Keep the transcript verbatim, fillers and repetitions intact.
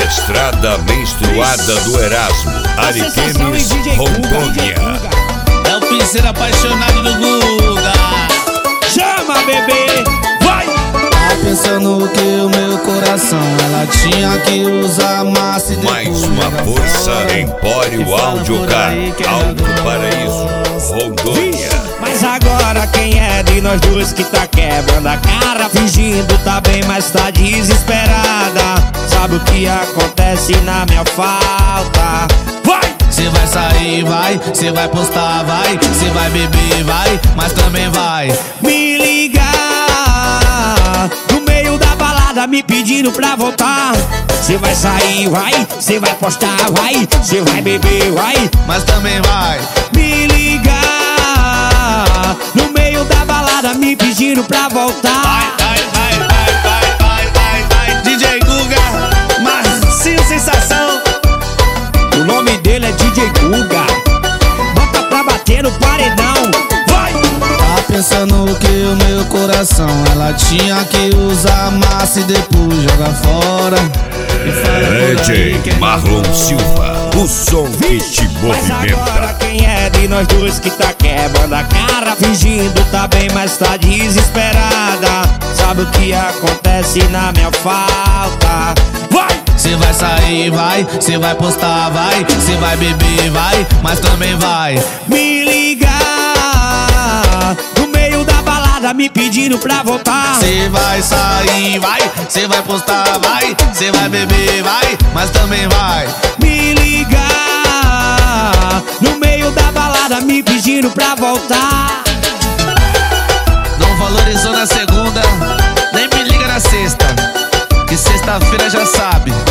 Estrada Menstruada do Erasmo, Ariquemes, Rondônia. É o piseiro apaixonado do Guga. Chama, bebê, vai! Tá pensando que o meu coração ela tinha que usar massa e Mais uma força, Empório Audiocar, Alto Paraíso, Rondônia. Mas agora quem é de nós dois que tá quebrando a cara, fingindo tá bem, mas tá desesperada? Sabe o que acontece na minha falta? Vai! Cê vai sair, vai, cê vai postar, vai, cê vai beber, vai, mas também vai me ligar no meio da balada me pedindo pra voltar. Cê vai sair, vai, cê vai postar, vai, cê vai beber, vai, mas também vai me ligar no meio da balada me pedindo pra voltar. Vai, vai, vai, vai, vai, vai, vai, vai. D J Guga, Marcinho Sensação. O nome dele é D J Guga. Bota pra bater no paredão. Vai! Tá pensando que o meu coração ela tinha que usar massa e depois jogar fora. D J Marlon Silva, o som que te Mas agora movimenta. quem é de nós dois que tá quebrando a cara, fingindo tá bem, mas tá desesperada? Sabe o que acontece na minha falta? Vai! Cê vai sair, vai, cê vai postar, vai, cê vai beber, vai, mas também vai me ligar no meio da balada me pedindo pra voltar. Cê vai sair, vai, cê vai postar, vai, cê vai beber, vai, mas também vai me ligar no meio da balada me pedindo pra voltar. Não valorizou na segunda, nem me liga na sexta, que sexta-feira já sabe.